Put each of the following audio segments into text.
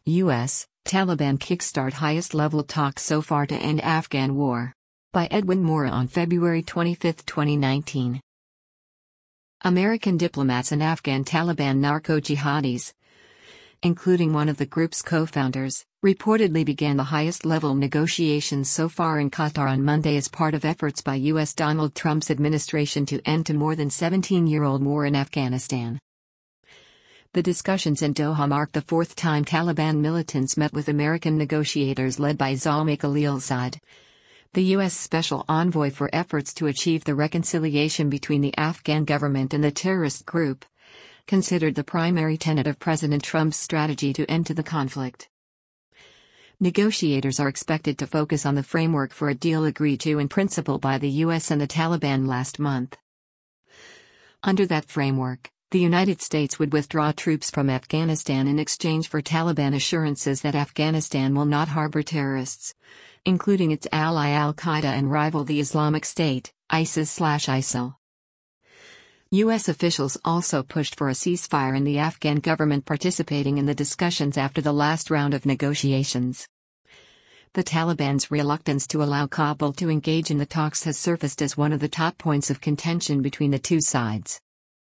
U.S. Taliban kickstart highest-level talks so far to end Afghan war. By Edwin Moore on February 25, 2019. American diplomats and Afghan Taliban narco-jihadis, including one of the group's co-founders, reportedly began the highest-level negotiations so far in Qatar on Monday as part of efforts by U.S. Donald Trump's administration to end a more than 17-year-old war in Afghanistan. The discussions in Doha marked the fourth time Taliban militants met with American negotiators led by Zalmay Khalilzad, the U.S. Special Envoy for efforts to achieve the reconciliation between the Afghan government and the terrorist group, considered the primary tenet of President Trump's strategy to end the conflict. Negotiators are expected to focus on the framework for a deal agreed to in principle by the U.S. and the Taliban last month. Under that framework, the United States would withdraw troops from Afghanistan in exchange for Taliban assurances that Afghanistan will not harbor terrorists, including its ally al-Qaeda and rival the Islamic State, ISIS/ISIL. U.S. officials also pushed for a ceasefire and the Afghan government participating in the discussions after the last round of negotiations. The Taliban's reluctance to allow Kabul to engage in the talks has surfaced as one of the top points of contention between the two sides.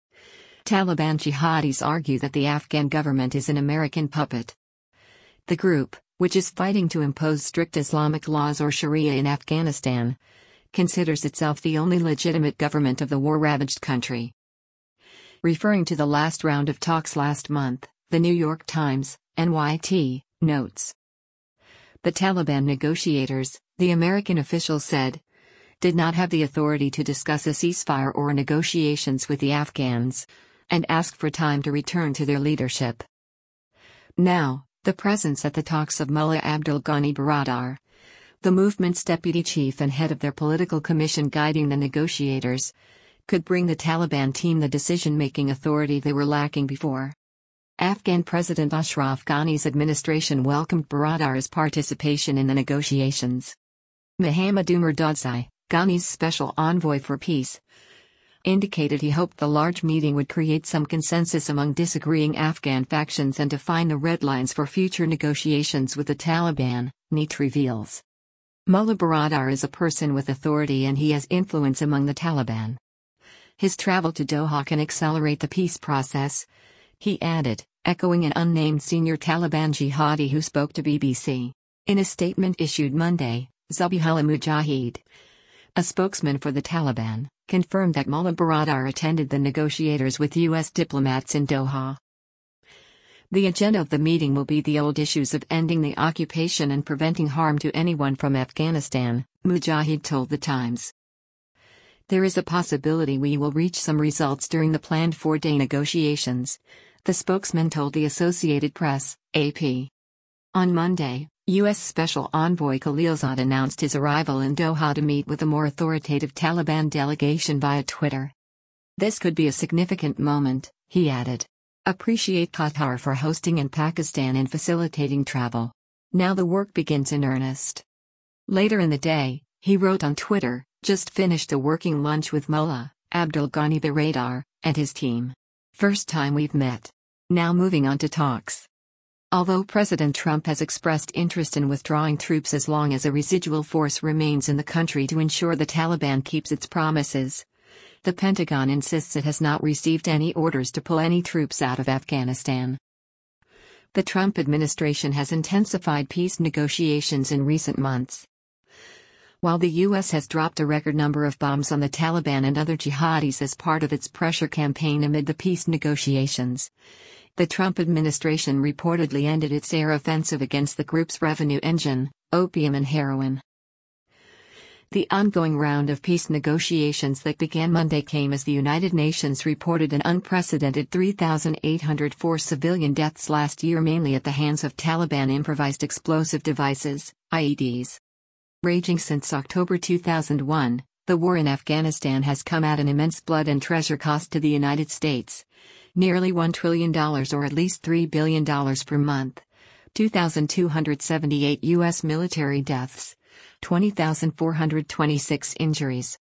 Taliban jihadis argue that the Afghan government is an American puppet. The group, which is fighting to impose strict Islamic laws or Sharia in Afghanistan, considers itself the only legitimate government of the war-ravaged country. Referring to the last round of talks last month, The New York Times, NYT, notes. The Taliban negotiators, the American official said, did not have the authority to discuss a ceasefire or negotiations with the Afghans, and asked for time to return to their leadership. Now, the presence at the talks of Mullah Abdul Ghani Baradar, the movement's deputy chief and head of their political commission guiding the negotiators, could bring the Taliban team the decision-making authority they were lacking before. Afghan President Ashraf Ghani's administration welcomed Baradar's participation in the negotiations. Mohammad Umar Dadzai, Ghani's special envoy for peace, indicated he hoped the large meeting would create some consensus among disagreeing Afghan factions and define the red lines for future negotiations with the Taliban, NET reveals. Mullah Baradar is a person with authority and he has influence among the Taliban. His travel to Doha can accelerate the peace process, he added, echoing an unnamed senior Taliban jihadi who spoke to BBC. In a statement issued Monday, Zabihullah Mujahid, a spokesman for the Taliban, confirmed that Mullah Baradar attended the negotiators with U.S. diplomats in Doha. The agenda of the meeting will be the old issues of ending the occupation and preventing harm to anyone from Afghanistan, Mujahid told The Times. There is a possibility we will reach some results during the planned 4-day negotiations, the spokesman told the Associated Press, AP. On Monday, U.S. Special Envoy Khalilzad announced his arrival in Doha to meet with a more authoritative Taliban delegation via Twitter. This could be a significant moment, he added. Appreciate Qatar for hosting and Pakistan in facilitating travel. Now the work begins in earnest. Later in the day, he wrote on Twitter, just finished a working lunch with Mullah Abdul Ghani Baradar and his team. First time we've met. Now moving on to talks. Although President Trump has expressed interest in withdrawing troops as long as a residual force remains in the country to ensure the Taliban keeps its promises, the Pentagon insists it has not received any orders to pull any troops out of Afghanistan. The Trump administration has intensified peace negotiations in recent months. While the U.S. has dropped a record number of bombs on the Taliban and other jihadis as part of its pressure campaign amid the peace negotiations, the Trump administration reportedly ended its air offensive against the group's revenue engine, opium and heroin. The ongoing round of peace negotiations that began Monday came as the United Nations reported an unprecedented 3,804 civilian deaths last year, mainly at the hands of Taliban improvised explosive devices, IEDs. Raging since October 2001, the war in Afghanistan has come at an immense blood and treasure cost to the United States. Nearly $1 trillion or at least $3 billion per month. 2,278 U.S. military deaths. 20,426 injuries.